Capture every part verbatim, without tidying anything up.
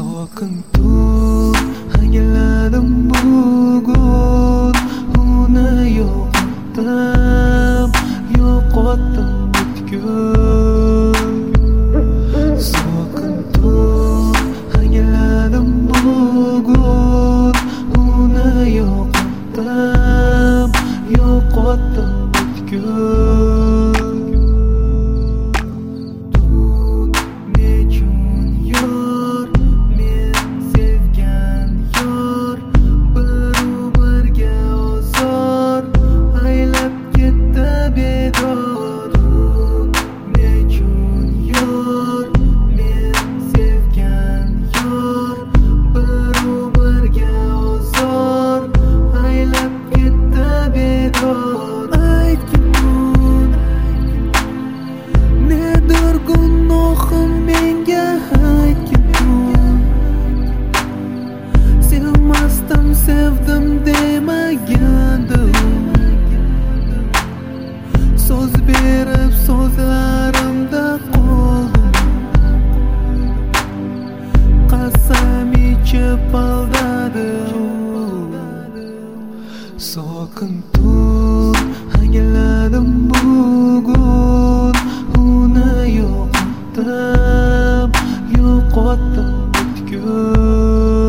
Sokin tur, hangiladim bugun uni yo'qotdim, yo'qotdim butkul. Sokin tur, hangiladim bugun uni yo'qotdim, yo'qotdim butkul. Sevdim demagandim, so'z berib so'zlarimda qoldim, qasam ichib aldadim. Sokin tur, hangiladim bugun uni yo'qotdim, yo'qotdim butkul.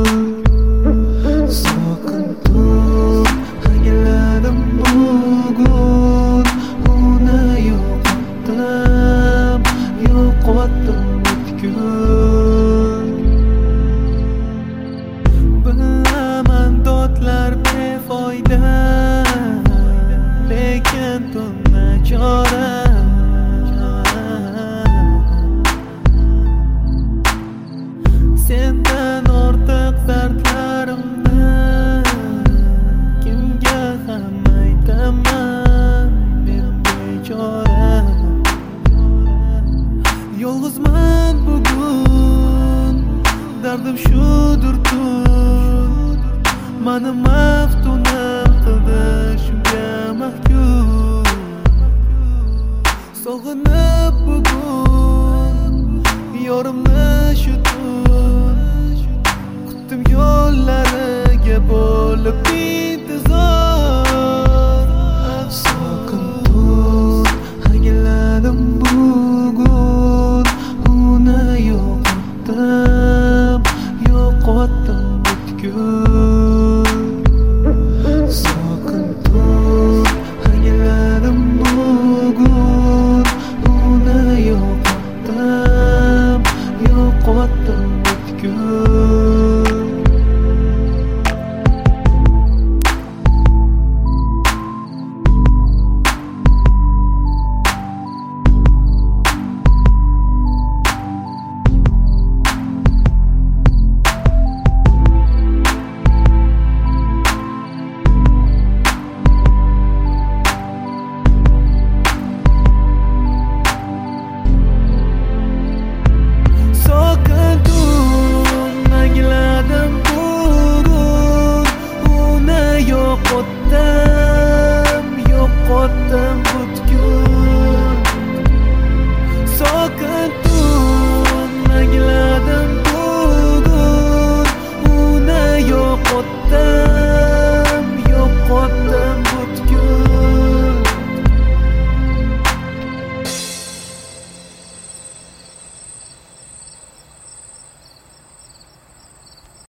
Bilaman dodlar befoyda, lekin bunga chora. Sendan ortiq dardlarimni kimga ham aytaman, men bechora. Yolg'izman bugun, dardim shudir tun, mani maftunam qildi shunga mahkum. Sog'inib bugun yorimni shu tun, kutdim yo'llariga bo'lib intizor. Sokin tur, hangiladim bugun uni yo'qotdim, yo'qotdim butkul. Sokin tur, hangiladim bugun uni yo'qotdim, yo'qotdim butkul.